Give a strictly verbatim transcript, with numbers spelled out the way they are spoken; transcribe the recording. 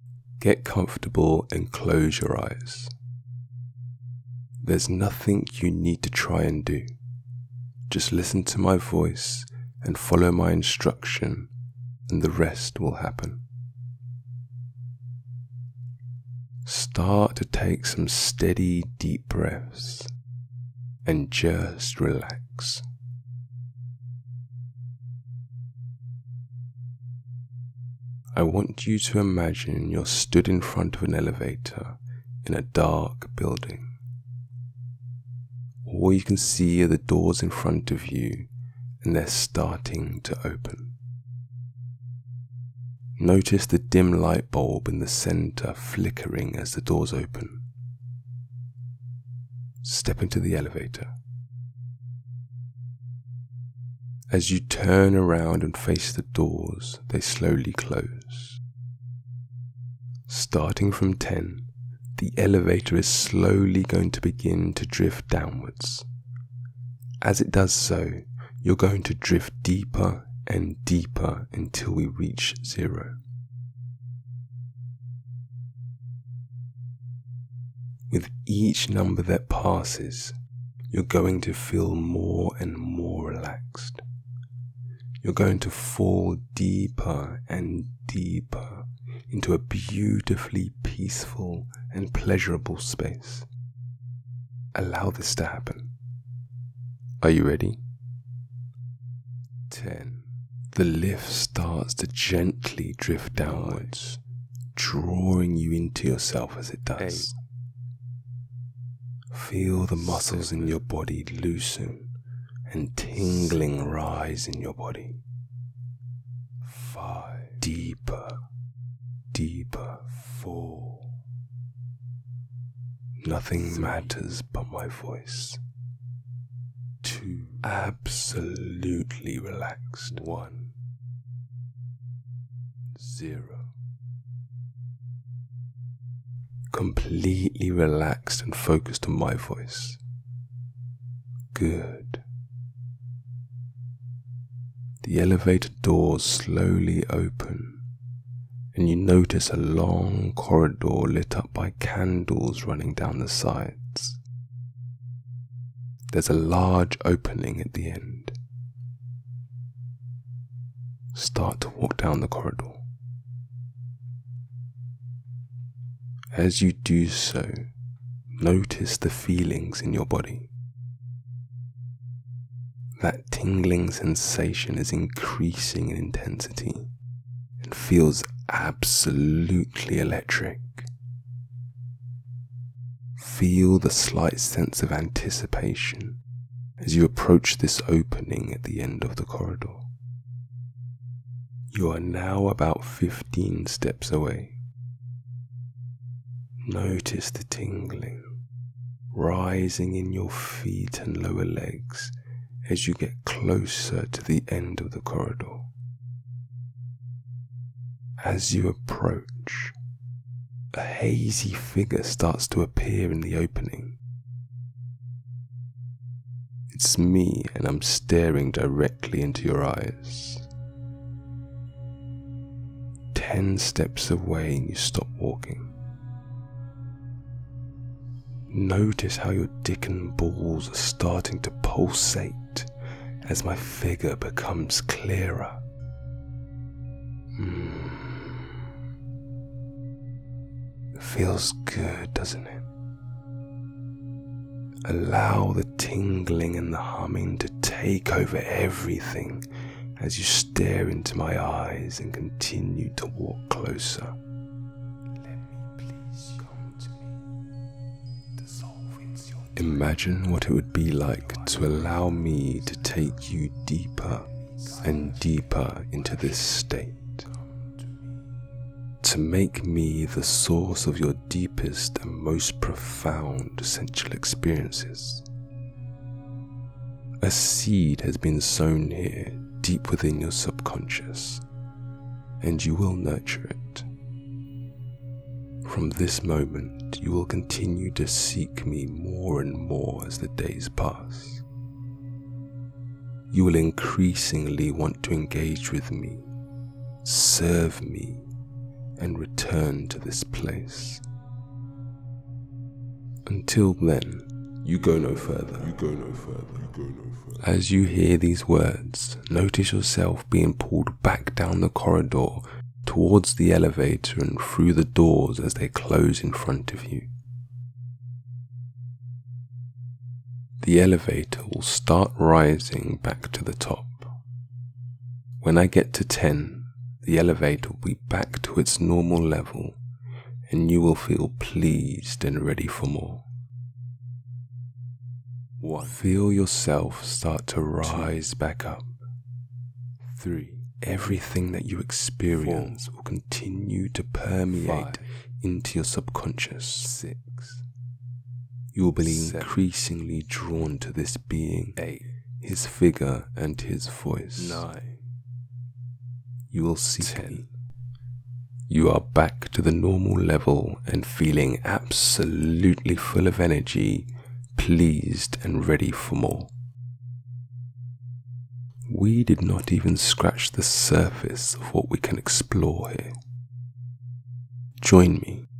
Get comfortable and close your eyes. There's nothing you need to try and do. Just listen to my voice and follow my instruction, and the rest will happen. Start to take some steady, deep breaths and just relax. I want you to imagine you're stood in front of an elevator in a dark building. All you can see are the doors in front of you, and they're starting to open. Notice the dim light bulb in the center flickering as the doors open. Step into the elevator. As you turn around and face the doors, they slowly close. Starting from ten, the elevator is slowly going to begin to drift downwards. As it does so, you're going to drift deeper and deeper until we reach zero. With each number that passes, you're going to feel more and more relaxed. You're going to fall deeper and deeper into a beautifully peaceful and pleasurable space. Allow this to happen. Are you ready? ten. The lift starts to gently drift downwards, drawing you into yourself as it does. Eight. Feel the muscles in your body loosen and tingling rise in your body. Five. Deeper, deeper. Four. Nothing matters but my voice. Two. Absolutely relaxed. One. Zero. Completely relaxed and focused on my voice. Good. The elevator doors slowly open, and you notice a long corridor lit up by candles running down the sides. There's a large opening at the end. Start to walk down the corridor. As you do so, notice the feelings in your body. That tingling sensation is increasing in intensity and feels absolutely electric. Feel the slight sense of anticipation as you approach this opening at the end of the corridor. You are now about fifteen steps away. Notice the tingling rising in your feet and lower legs as you get closer to the end of the corridor. As you approach, a hazy figure starts to appear in the opening. It's me, and I'm staring directly into your eyes. Ten steps away and you stop walking. Notice how your dick and balls are starting to pulsate as my figure becomes clearer. Mm. It feels good, doesn't it? Allow the tingling and the humming to take over everything as you stare into my eyes and continue to walk closer. Imagine what it would be like to allow me to take you deeper and deeper into this state. To make me the source of your deepest and most profound sensual experiences. A seed has been sown here deep within your subconscious, and you will nurture it. From this moment, you will continue to seek me more and more as the days pass. You will increasingly want to engage with me, serve me, and return to this place. Until then, you go no further. You go no further. You go no further. As you hear these words, notice yourself being pulled back down the corridor towards the elevator and through the doors as they close in front of you. The elevator will start rising back to the top. When I get to ten, the elevator will be back to its normal level and you will feel pleased and ready for more. One. Feel yourself start to rise Two. Back up. Three. Everything that you experience Four. Will continue to permeate Five. Into your subconscious. Six. You will be Seven. Increasingly drawn to this being, Eight. His figure and his voice. Nine. You will see Ten. You are back to the normal level and feeling absolutely full of energy, pleased and ready for more. We did not even scratch the surface of what we can explore here. Join me